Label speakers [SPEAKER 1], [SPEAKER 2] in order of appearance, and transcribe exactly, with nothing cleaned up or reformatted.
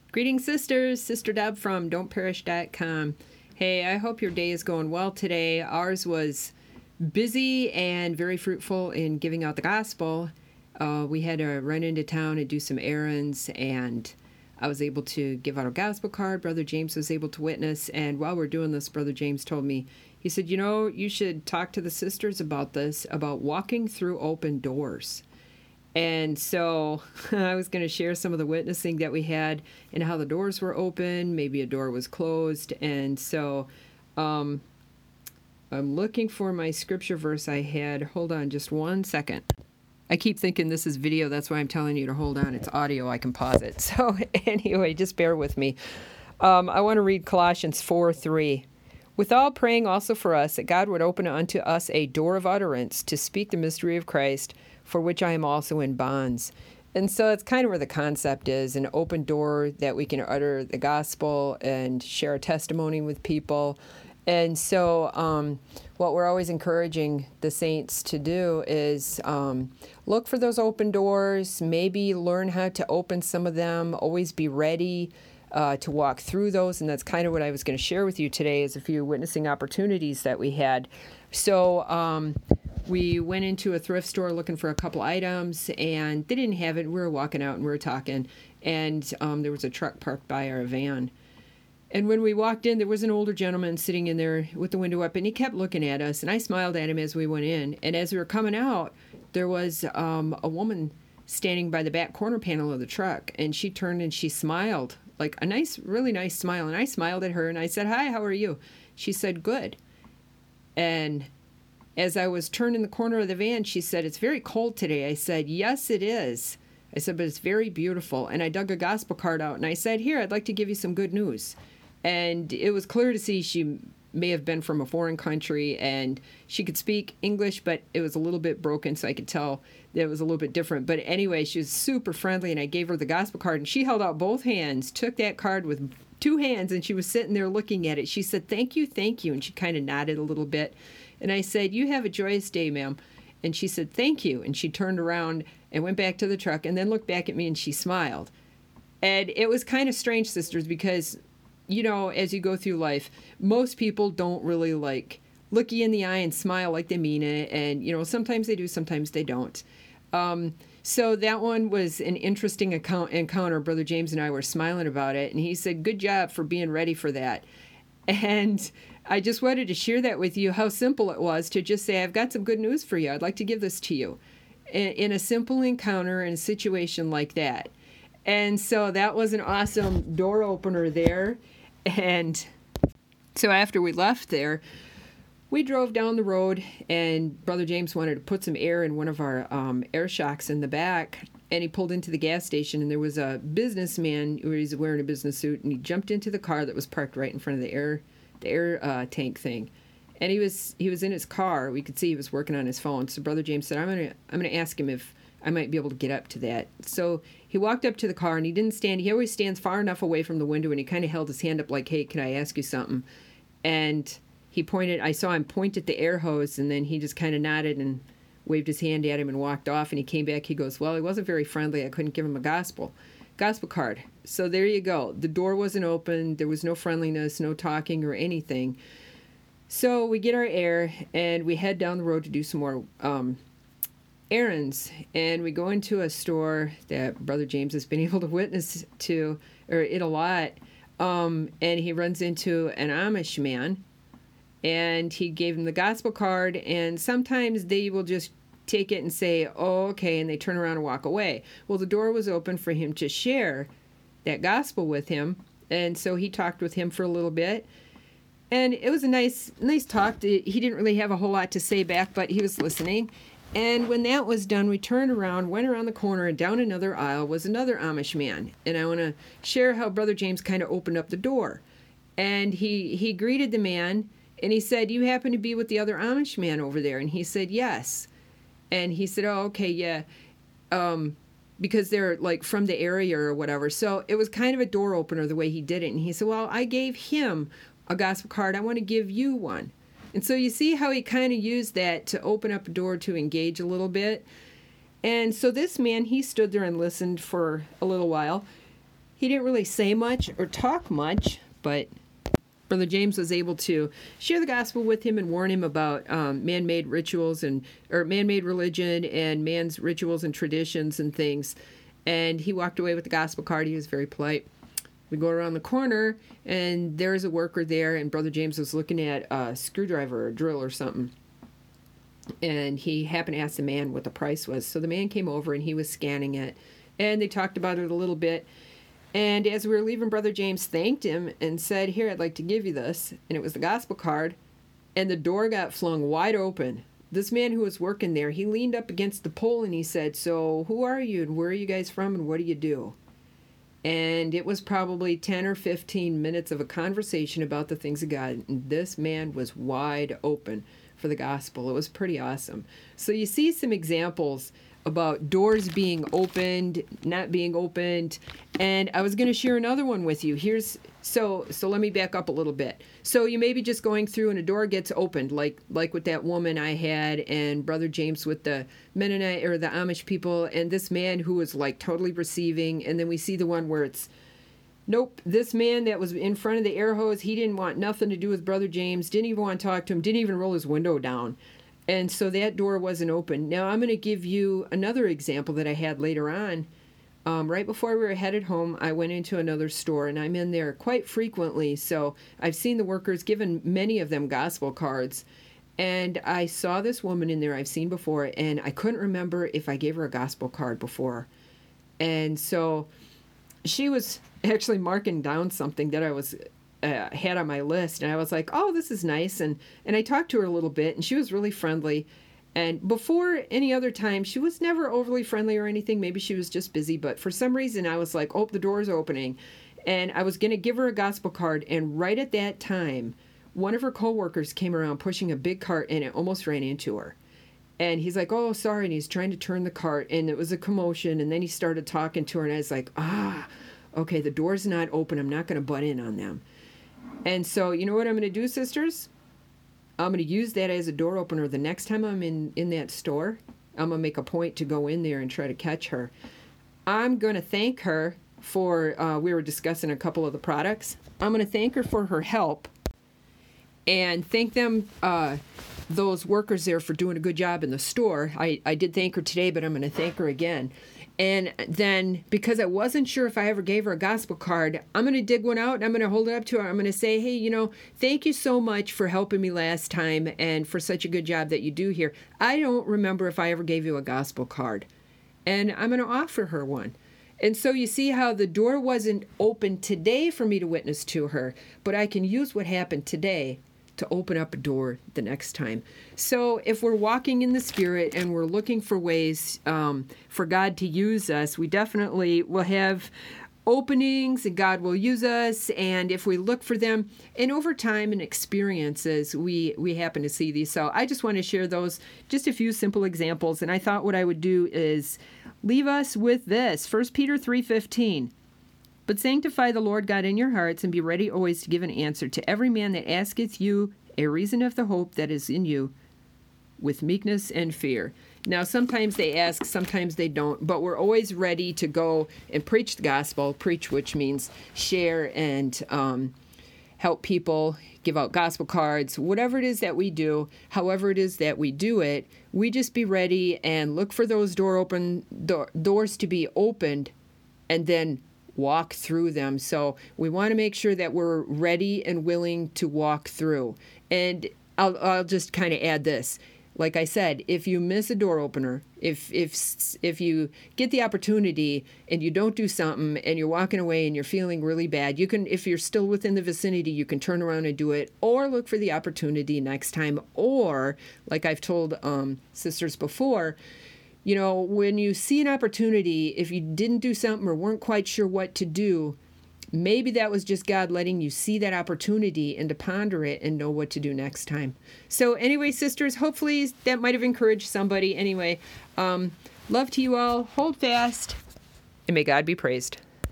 [SPEAKER 1] Greetings, sisters. Sister Deb from don't perish dot com. Hey, I hope your day is going well today. Ours was busy and very fruitful in giving out the gospel. Uh, we had to run into town and do some errands, and I was able to give out a gospel card. Brother James was able to witness, and while we're doing this, Brother James told me, he said, you know, you should talk to the sisters about this, about walking through open doors. And so I was going to share some of the witnessing that we had and how the doors were open, maybe a door was closed. And so um, I'm looking for my scripture verse I had. Hold on just one second. I keep thinking this is video. That's why I'm telling you to hold on. It's audio. I can pause it. So anyway, just bear with me. Um, I want to read Colossians four three. With all praying also for us, that God would open unto us a door of utterance to speak the mystery of Christ, for which I am also in bonds. And so that's kind of where the concept is, an open door that we can utter the gospel and share a testimony with people. And so um, what we're always encouraging the saints to do is um, look for those open doors, maybe learn how to open some of them, always be ready uh, to walk through those. And that's kind of what I was going to share with you today, is a few witnessing opportunities that we had. So um, we went into a thrift store looking for a couple items, and they didn't have it. We were walking out and we were talking, and um, there was a truck parked by our van. And when we walked in, there was an older gentleman sitting in there with the window up, and he kept looking at us, and I smiled at him as we went in. And as we were coming out, there was um, a woman standing by the back corner panel of the truck, and she turned and she smiled, like a nice, really nice smile. And I smiled at her, and I said, "Hi, how are you?" She said, "Good." And as I was turning the corner of the van, she said, "It's very cold today." I said, "Yes, it is." I said, "But it's very beautiful." And I dug a gospel card out, and I said, "Here, I'd like to give you some good news." And it was clear to see she may have been from a foreign country, and she could speak English, but it was a little bit broken, so I could tell that it was a little bit different. But anyway, she was super friendly, and I gave her the gospel card, and she held out both hands, took that card with two hands, and she was sitting there looking at it. She said, "Thank you, thank you," and she kind of nodded a little bit. And I said, "You have a joyous day, ma'am." And she said, "Thank you." And she turned around and went back to the truck and then looked back at me and she smiled. And it was kind of strange, sisters, because, you know, as you go through life, most people don't really like look you in the eye and smile like they mean it. And, you know, sometimes they do, sometimes they don't. Um, so that one was an interesting account, encounter. Brother James and I were smiling about it. And he said, "Good job for being ready for that." And I just wanted to share that with you, how simple it was to just say, "I've got some good news for you. I'd like to give this to you," in a simple encounter in a situation like that. And so that was an awesome door opener there. And so after we left there, we drove down the road, and Brother James wanted to put some air in one of our um, air shocks in the back. And he pulled into the gas station, and there was a businessman who was wearing a business suit, and he jumped into the car that was parked right in front of the air the air uh, tank thing. And he was he was in his car. We could see he was working on his phone. So Brother James said, I'm gonna I'm gonna ask him if I might be able to get up to that. So he walked up to the car, and he didn't stand. He always stands far enough away from the window, and he kind of held his hand up like, "Hey, can I ask you something?" And he pointed. I saw him point at the air hose, and then he just kind of nodded and waved his hand at him and walked off. And he came back. He goes, "Well, he wasn't very friendly. I couldn't give him a gospel gospel card." So there you go. The door wasn't open. There was no friendliness, no talking or anything. So we get our air, and we head down the road to do some more um, errands. And we go into a store that Brother James has been able to witness to, or it a lot. Um, and he runs into an Amish man, and he gave him the gospel card. And sometimes they will just take it and say, "Oh, okay," and they turn around and walk away. Well, the door was open for him to share that gospel with him, and so he talked with him for a little bit, and it was a nice nice talk. He didn't really have a whole lot to say back, but he was listening. And when that was done, we turned around, went around the corner, and down another aisle was another Amish man. And I want to share how Brother James kind of opened up the door, and he he greeted the man, and he said, "You happen to be with the other Amish man over there?" And he said, "Yes." And he said, "Oh, okay, yeah, um, because they're like from the area or whatever." So it was kind of a door opener the way he did it. And he said, "Well, I gave him a gospel card. I want to give you one." And so you see how he kind of used that to open up a door to engage a little bit. And so this man, he stood there and listened for a little while. he didn't really say much or talk much, but Brother James was able to share the gospel with him and warn him about um, man-made rituals and or man-made religion and man's rituals and traditions and things. And he walked away with the gospel card. He was very polite. We go around the corner, and there's a worker there, and Brother James was looking at a screwdriver or a drill or something. And he happened to ask the man what the price was. So the man came over, and he was scanning it. And they talked about it a little bit. And as we were leaving, Brother James thanked him and said, "Here, I'd like to give you this." And it was the gospel card. And the door got flung wide open. This man who was working there, he leaned up against the pole and he said, "So who are you and where are you guys from and what do you do?" And it was probably ten or fifteen minutes of a conversation about the things of God. And this man was wide open for the gospel. It was pretty awesome. So you see some examples about doors being opened, not being opened. And I was going to share another one with you. Here's so so let me back up a little bit. So you may be just going through and a door gets opened, like like with that woman I had and Brother James with the Mennonite or the Amish people, and this man who was like totally receiving. And then we see the one where it's, nope, this man that was in front of the air hose, he didn't want nothing to do with Brother James, didn't even want to talk to him, didn't even roll his window down. And so that door wasn't open. Now I'm going to give you another example that I had later on. Um, right before we were headed home, I went into another store, and I'm in there quite frequently. So I've seen the workers, given many of them gospel cards. And I saw this woman in there I've seen before, and I couldn't remember if I gave her a gospel card before. And so she was actually marking down something that I was Uh, had on my list, and I was like, "Oh, this is nice," and and I talked to her a little bit, and she was really friendly. And before any other time, she was never overly friendly or anything. Maybe she was just busy, but for some reason, I was like, "Oh, the door's opening," and I was going to give her a gospel card. And right at that time, one of her coworkers came around pushing a big cart, and it almost ran into her. And he's like, "Oh, sorry," and he's trying to turn the cart, and it was a commotion. And then he started talking to her, and I was like, "Ah, okay, the door's not open. I'm not going to butt in on them." And so, you know what I'm going to do, sisters? I'm going to use that as a door opener. The next time I'm in, in that store, I'm going to make a point to go in there and try to catch her. I'm going to thank her for, uh, we were discussing a couple of the products. I'm going to thank her for her help and thank them, uh, those workers there, for doing a good job in the store. I, I did thank her today, but I'm going to thank her again. And then, because I wasn't sure if I ever gave her a gospel card, I'm going to dig one out and I'm going to hold it up to her. I'm going to say, "Hey, you know, thank you so much for helping me last time and for such a good job that you do here. I don't remember if I ever gave you a gospel card." And I'm going to offer her one. And so you see how the door wasn't open today for me to witness to her, but I can use what happened today to open up a door the next time. So if we're walking in the Spirit and we're looking for ways um, for God to use us, we definitely will have openings and God will use us. And if we look for them, and over time and experiences, we, we happen to see these. So I just want to share those, just a few simple examples. And I thought what I would do is leave us with this, First Peter three fifteen. "But sanctify the Lord God in your hearts, and be ready always to give an answer to every man that asketh you a reason of the hope that is in you, with meekness and fear." Now, sometimes they ask, sometimes they don't, but we're always ready to go and preach the gospel. Preach, which means share and um, help people, give out gospel cards, whatever it is that we do, however it is that we do it, we just be ready and look for those door open door, doors to be opened, and then walk through them. So we want to make sure that we're ready and willing to walk through. And I'll, I'll just kind of add this. Like I said, if you miss a door opener, if if if you get the opportunity and you don't do something and you're walking away and you're feeling really bad, you can, if you're still within the vicinity, you can turn around and do it, or look for the opportunity next time. Or, like I've told um, sisters before, you know, when you see an opportunity, if you didn't do something or weren't quite sure what to do, maybe that was just God letting you see that opportunity and to ponder it and know what to do next time. So anyway, sisters, hopefully that might have encouraged somebody. Anyway, um, love to you all. Hold fast, and may God be praised.